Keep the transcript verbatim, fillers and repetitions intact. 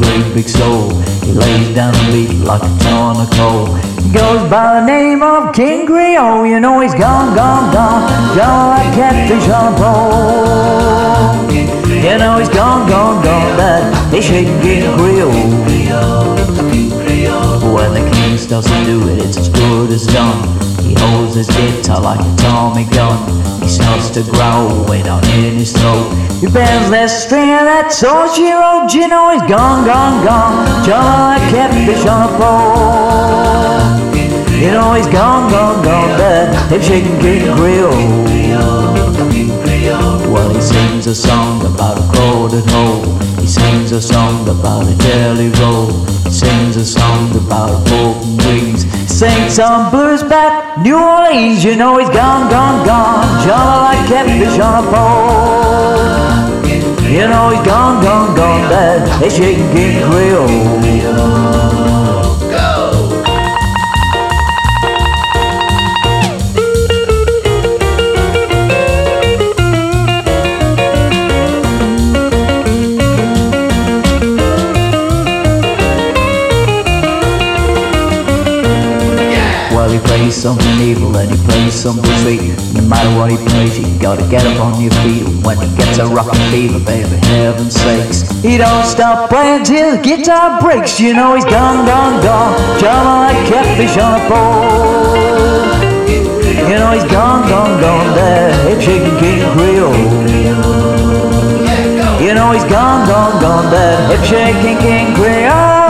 great big soul. He lays down the beat like a ton of coal. He goes by the name of King Creole. You know he's gone, gone, gone, gone like catfish on a pole. You know he's gone, gone, gone, that he's shaking King Creole. When the king starts to do it, it's as good as done. He holds his guitar like a Tommy gun. He starts to growl way down in his throat. He bends that string of that song she wrote. You know he's gone, gone, gone, jumping like catfish on a pole. You know he's gone, gone, gone, that hip-shaking King Creole. Well, he sings a song about a crowded hole. He sings a song about a jelly roll. He sings a song about broken wings. He sings some blues about New Orleans. You know he's gone, gone, gone, jumping like catfish on a pole. You know he's gone, gone, gone, that he's shaking King Creole. Well, he plays something evil and he plays something sweet. No matter what he plays, you gotta get up on your feet. When he gets a rockin' fever, baby, heaven's sakes, he don't stop playing till the guitar breaks. You know he's gone, gone, gone, jumping like catfish on a pole. You know he's gone, gone, gone, that hip-shaking King Creole. You know he's gone, gone, gone, that hip-shaking King Creole.